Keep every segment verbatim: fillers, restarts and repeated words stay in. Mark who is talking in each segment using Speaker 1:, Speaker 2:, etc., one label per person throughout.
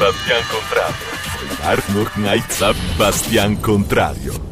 Speaker 1: Bastian Contrario. Arnold Knight Bastian Contrario.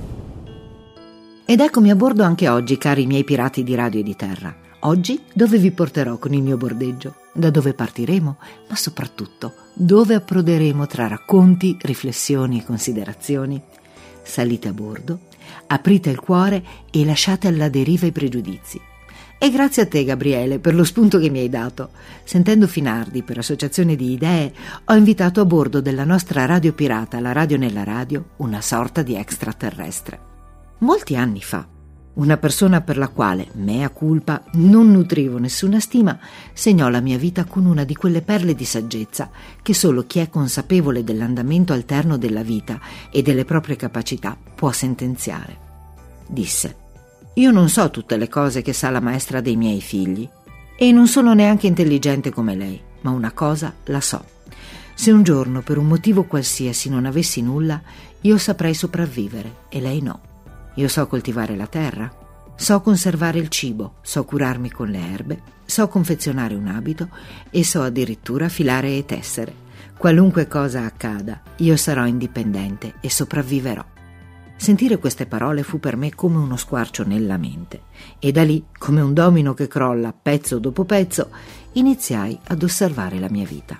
Speaker 2: Ed eccomi a bordo anche oggi, cari miei pirati di radio e di terra. Oggi dove vi porterò con il mio bordeggio? Da dove partiremo? Ma soprattutto, dove approderemo tra racconti, riflessioni e considerazioni? Salite a bordo, aprite il cuore e lasciate alla deriva i pregiudizi. E grazie a te, Gabriele, per lo spunto che mi hai dato. Sentendo Finardi per associazione di idee, ho invitato a bordo della nostra radio pirata, la radio nella radio, una sorta di extraterrestre. Molti anni fa, una persona per la quale, mea culpa, non nutrivo nessuna stima, segnò la mia vita con una di quelle perle di saggezza che solo chi è consapevole dell'andamento alterno della vita e delle proprie capacità può sentenziare. Disse: «Io non so tutte le cose che sa la maestra dei miei figli e non sono neanche intelligente come lei, ma una cosa la so. Se un giorno per un motivo qualsiasi non avessi nulla, io saprei sopravvivere e lei no. Io so coltivare la terra, so conservare il cibo, so curarmi con le erbe, so confezionare un abito e so addirittura filare e tessere. Qualunque cosa accada, io sarò indipendente e sopravviverò». Sentire queste parole fu per me come uno squarcio nella mente e da lì, come un domino che crolla pezzo dopo pezzo, iniziai ad osservare la mia vita.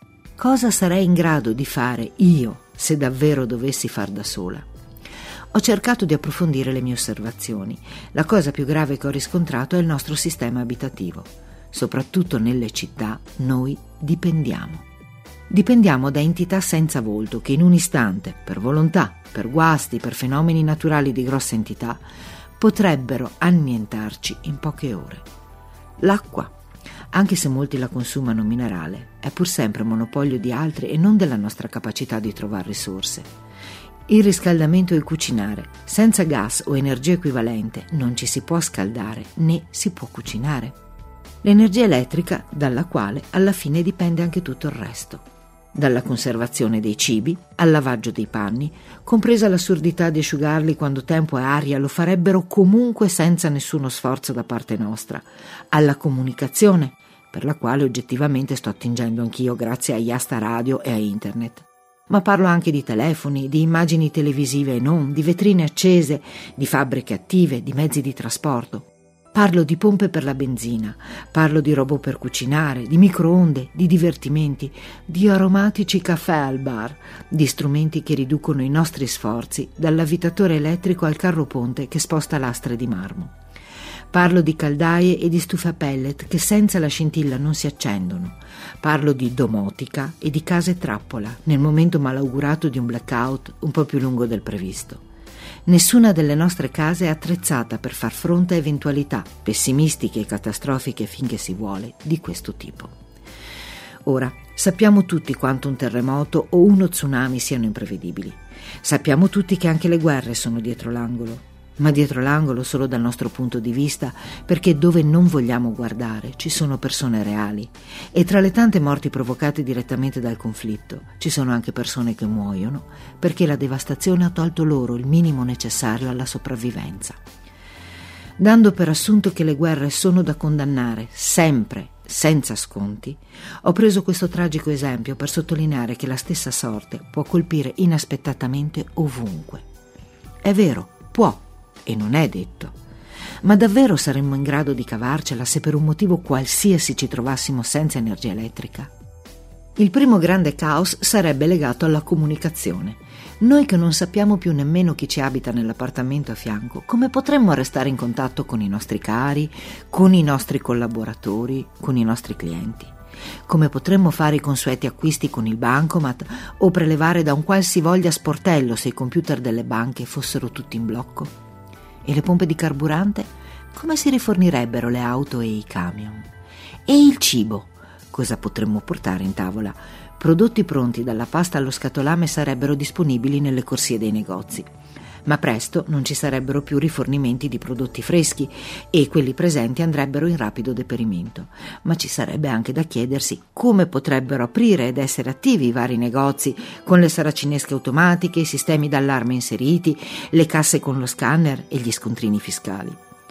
Speaker 2: Cosa sarei in grado di fare io se davvero dovessi far da sola? Ho cercato di approfondire le mie osservazioni. La cosa più grave che ho riscontrato è il nostro sistema abitativo. Soprattutto nelle città noi dipendiamo. Dipendiamo da entità senza volto che in un istante, per volontà, per guasti, per fenomeni naturali di grossa entità, potrebbero annientarci in poche ore. L'acqua, anche se molti la consumano minerale, è pur sempre monopolio di altri e non della nostra capacità di trovare risorse. Il riscaldamento e il cucinare. Senza gas o energia equivalente non ci si può scaldare né si può cucinare. L'energia elettrica dalla quale alla fine dipende anche tutto il resto. Dalla conservazione dei cibi al lavaggio dei panni, compresa l'assurdità di asciugarli quando tempo e aria lo farebbero comunque senza nessuno sforzo da parte nostra, alla comunicazione, per la quale oggettivamente sto attingendo anch'io grazie a Yasta Radio e a Internet. Ma parlo anche di telefoni, di immagini televisive e non, di vetrine accese, di fabbriche attive, di mezzi di trasporto. Parlo di pompe per la benzina, parlo di robot per cucinare, di microonde, di divertimenti, di aromatici caffè al bar, di strumenti che riducono i nostri sforzi dall'avvitatore elettrico al carro ponte che sposta lastre di marmo. Parlo di caldaie e di stufe a pellet che senza la scintilla non si accendono. Parlo di domotica e di case trappola nel momento malaugurato di un blackout un po' più lungo del previsto. Nessuna delle nostre case è attrezzata per far fronte a eventualità pessimistiche e catastrofiche finché si vuole di questo tipo. Ora, sappiamo tutti quanto un terremoto o uno tsunami siano imprevedibili. Sappiamo tutti che anche le guerre sono dietro l'angolo. Ma dietro l'angolo solo dal nostro punto di vista, perché dove non vogliamo guardare ci sono persone reali e tra le tante morti provocate direttamente dal conflitto ci sono anche persone che muoiono perché la devastazione ha tolto loro il minimo necessario alla sopravvivenza. Dando per assunto che le guerre sono da condannare sempre, senza sconti, ho preso questo tragico esempio per sottolineare che la stessa sorte può colpire inaspettatamente ovunque. È vero, può, e non è detto. Ma davvero saremmo in grado di cavarcela se per un motivo qualsiasi ci trovassimo senza energia elettrica? Il primo grande caos sarebbe legato alla comunicazione. Noi che non sappiamo più nemmeno chi ci abita nell'appartamento a fianco, come potremmo restare in contatto con i nostri cari, con i nostri collaboratori, con i nostri clienti? Come potremmo fare i consueti acquisti con il bancomat o prelevare da un qualsivoglia sportello se i computer delle banche fossero tutti in blocco? E le pompe di carburante? Come si rifornirebbero le auto e i camion? E il cibo? Cosa potremmo portare in tavola? Prodotti pronti dalla pasta allo scatolame sarebbero disponibili nelle corsie dei negozi. Ma presto non ci sarebbero più rifornimenti di prodotti freschi e quelli presenti andrebbero in rapido deperimento. Ma ci sarebbe anche da chiedersi come potrebbero aprire ed essere attivi i vari negozi con le saracinesche automatiche, i sistemi d'allarme inseriti, le casse con lo scanner e gli scontrini fiscali.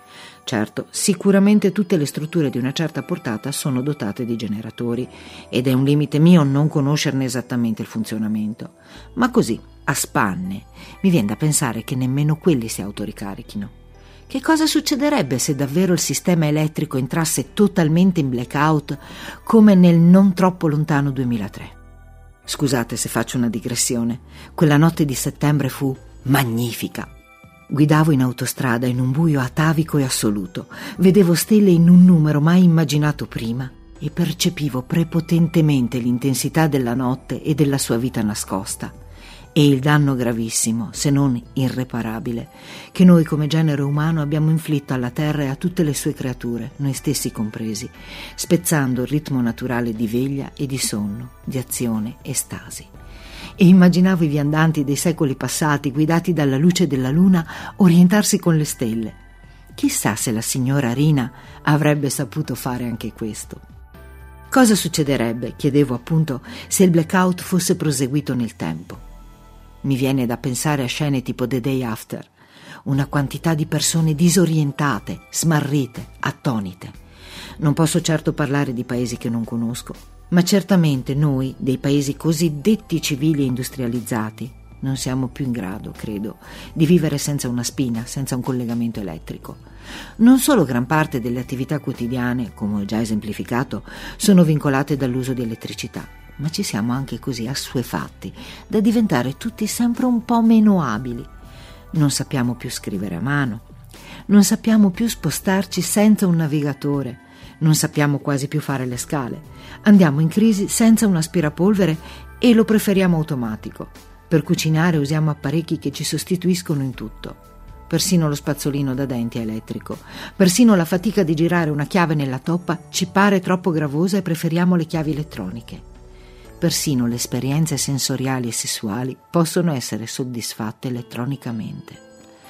Speaker 2: Certo, sicuramente tutte le strutture di una certa portata sono dotate di generatori ed è un limite mio non conoscerne esattamente il funzionamento. Ma così, a spanne, mi viene da pensare che nemmeno quelli si autoricarichino. Che cosa succederebbe se davvero il sistema elettrico entrasse totalmente in blackout come nel non troppo lontano duemilatré? Scusate se faccio una digressione, quella notte di settembre fu magnifica. Guidavo in autostrada in un buio atavico e assoluto, vedevo stelle in un numero mai immaginato prima e percepivo prepotentemente l'intensità della notte e della sua vita nascosta e il danno gravissimo, se non irreparabile, che noi come genere umano abbiamo inflitto alla Terra e a tutte le sue creature, noi stessi compresi, spezzando il ritmo naturale di veglia e di sonno, di azione e stasi. E immaginavo i viandanti dei secoli passati, guidati dalla luce della luna, orientarsi con le stelle. Chissà se la signora Rina avrebbe saputo fare anche questo. Cosa succederebbe, chiedevo appunto, se il blackout fosse proseguito nel tempo? Mi viene da pensare a scene tipo The Day After, una quantità di persone disorientate, smarrite, attonite. Non posso certo parlare di paesi che non conosco, ma certamente noi, dei paesi cosiddetti civili e industrializzati, non siamo più in grado, credo, di vivere senza una spina, senza un collegamento elettrico. Non solo gran parte delle attività quotidiane, come ho già esemplificato, sono vincolate dall'uso di elettricità, ma ci siamo anche così assuefatti da diventare tutti sempre un po' meno abili. Non sappiamo più scrivere a mano, non sappiamo più spostarci senza un navigatore, non sappiamo quasi più fare le scale, andiamo in crisi senza un aspirapolvere e lo preferiamo automatico. Per cucinare usiamo apparecchi che ci sostituiscono in tutto. Persino lo spazzolino da denti è elettrico, persino la fatica di girare una chiave nella toppa ci pare troppo gravosa e preferiamo le chiavi elettroniche. Persino le esperienze sensoriali e sessuali possono essere soddisfatte elettronicamente.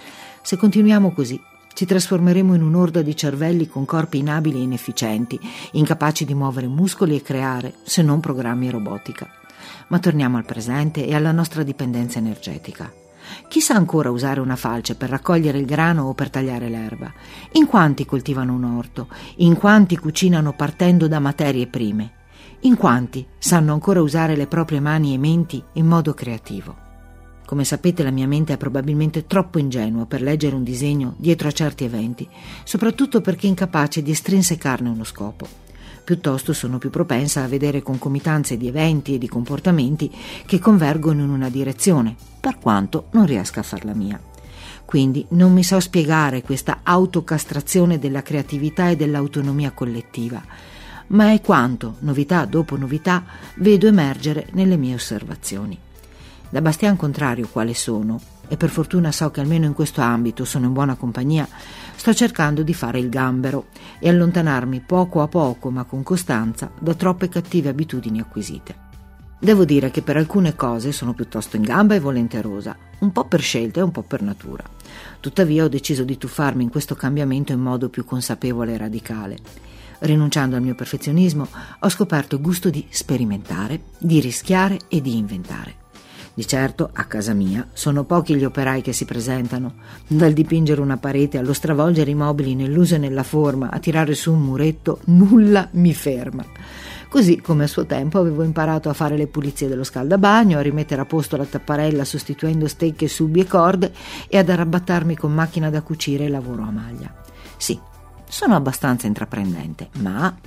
Speaker 2: Se continuiamo così, ci trasformeremo in un'orda di cervelli con corpi inabili e inefficienti, incapaci di muovere muscoli e creare, se non programmi e robotica. Ma torniamo al presente e alla nostra dipendenza energetica. Chi sa ancora usare una falce per raccogliere il grano o per tagliare l'erba? In quanti coltivano un orto? In quanti cucinano partendo da materie prime? In quanti sanno ancora usare le proprie mani e menti in modo creativo? Come sapete, la mia mente è probabilmente troppo ingenua per leggere un disegno dietro a certi eventi, soprattutto perché incapace di estrinsecarne uno scopo. Piuttosto sono più propensa a vedere concomitanze di eventi e di comportamenti che convergono in una direzione, per quanto non riesca a farla mia. Quindi non mi so spiegare questa autocastrazione della creatività e dell'autonomia collettiva, ma è quanto, novità dopo novità, vedo emergere nelle mie osservazioni. Da bastian contrario quale sono, e per fortuna so che almeno in questo ambito sono in buona compagnia, sto cercando di fare il gambero e allontanarmi poco a poco ma con costanza da troppe cattive abitudini acquisite. Devo dire che per alcune cose sono piuttosto in gamba e volenterosa, un po' per scelta e un po' per natura. Tuttavia ho deciso di tuffarmi in questo cambiamento in modo più consapevole e radicale. Rinunciando al mio perfezionismo, ho scoperto il gusto di sperimentare, di rischiare e di inventare. Di certo, a casa mia, sono pochi gli operai che si presentano. Dal dipingere una parete allo stravolgere i mobili nell'uso e nella forma, a tirare su un muretto, nulla mi ferma. Così come a suo tempo avevo imparato a fare le pulizie dello scaldabagno, a rimettere a posto la tapparella sostituendo stecche, subi e corde e ad arrabattarmi con macchina da cucire e lavoro a maglia. Sì, sono abbastanza intraprendente, ma...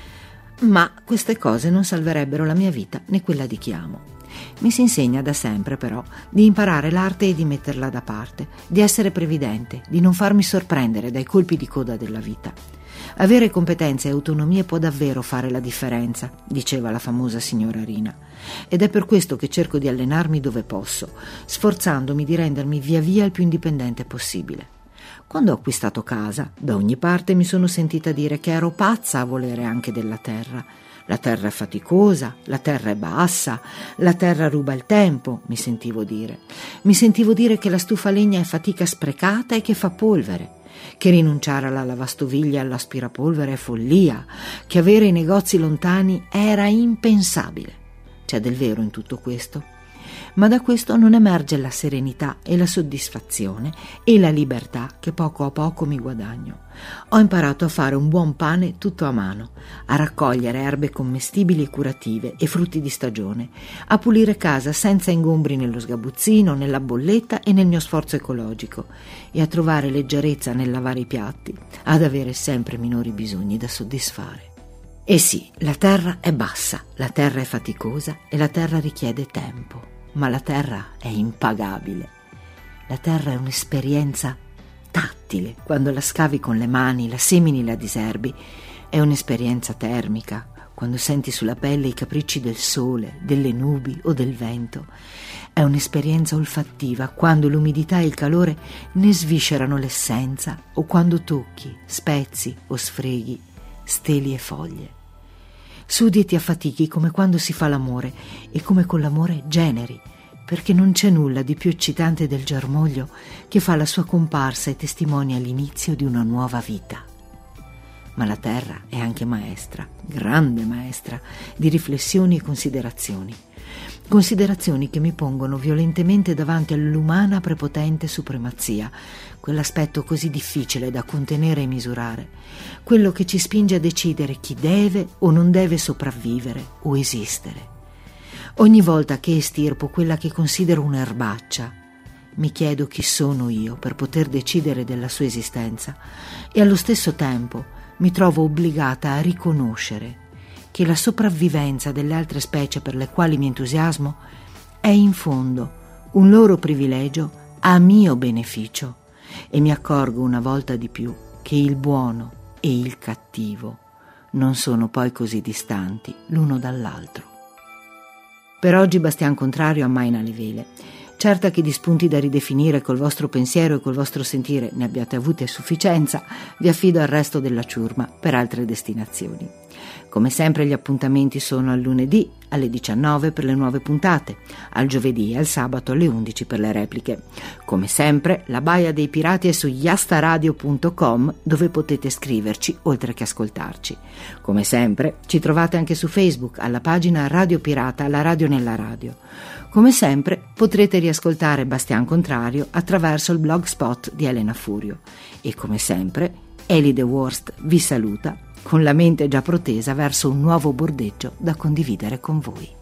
Speaker 2: Ma queste cose non salverebbero la mia vita né quella di chi amo. Mi si insegna da sempre però di imparare l'arte e di metterla da parte, di essere previdente, di non farmi sorprendere dai colpi di coda della vita. Avere competenze e autonomie può davvero fare la differenza, diceva la famosa signora Rina, ed è per questo che cerco di allenarmi dove posso, sforzandomi di rendermi via via il più indipendente possibile. Quando ho acquistato casa, da ogni parte mi sono sentita dire che ero pazza a volere anche della terra. La terra è faticosa, la terra è bassa, la terra ruba il tempo, mi sentivo dire. Mi sentivo dire che la stufa legna è fatica sprecata e che fa polvere, che rinunciare alla lavastoviglie e all'aspirapolvere è follia, che avere i negozi lontani era impensabile. C'è del vero in tutto questo? ma da questo non emerge la serenità e la soddisfazione e la libertà che poco a poco mi guadagno. Ho imparato a fare un buon pane tutto a mano, a raccogliere erbe commestibili e curative e frutti di stagione, a pulire casa senza ingombri nello sgabuzzino, nella bolletta e nel mio sforzo ecologico, e a trovare leggerezza nel lavare i piatti, ad avere sempre minori bisogni da soddisfare. E sì, la terra è bassa, la terra è faticosa e la terra richiede tempo, ma la terra è impagabile. La terra è un'esperienza tattile, quando la scavi con le mani, la semini, la diserbi. È un'esperienza termica, quando senti sulla pelle i capricci del sole, delle nubi o del vento. È un'esperienza olfattiva, quando l'umidità e il calore ne sviscerano l'essenza, o quando tocchi, spezzi o sfreghi steli e foglie. Sudi e ti affatichi come quando si fa l'amore, e come con l'amore generi, perché non c'è nulla di più eccitante del germoglio che fa la sua comparsa e testimonia l'inizio di una nuova vita. Ma la terra è anche maestra, grande maestra, di riflessioni e considerazioni. Considerazioni che mi pongono violentemente davanti all'umana prepotente supremazia, quell'aspetto così difficile da contenere e misurare, quello che ci spinge a decidere chi deve o non deve sopravvivere o esistere. Ogni volta che estirpo quella che considero un'erbaccia, mi chiedo chi sono io per poter decidere della sua esistenza, e allo stesso tempo mi trovo obbligata a riconoscere che la sopravvivenza delle altre specie per le quali mi entusiasmo è in fondo un loro privilegio a mio beneficio, e mi accorgo una volta di più che il buono e il cattivo non sono poi così distanti l'uno dall'altro. Per oggi Bastian Contrario ammaina le vele, certa che di spunti da ridefinire col vostro pensiero e col vostro sentire ne abbiate avuti a sufficienza. Vi affido al resto della ciurma per altre destinazioni. Come sempre gli appuntamenti sono al lunedì alle diciannove per le nuove puntate, al giovedì e al sabato alle undici per le repliche. Come sempre la Baia dei Pirati è su yastaradio punto com, dove potete scriverci oltre che ascoltarci. Come sempre ci trovate anche su Facebook alla pagina Radio Pirata, la radio nella radio. Come sempre potrete riascoltare Bastian Contrario attraverso il blogspot di Elena Furio. E come sempre Eli The Worst vi saluta con la mente già protesa verso un nuovo bordeggio da condividere con voi.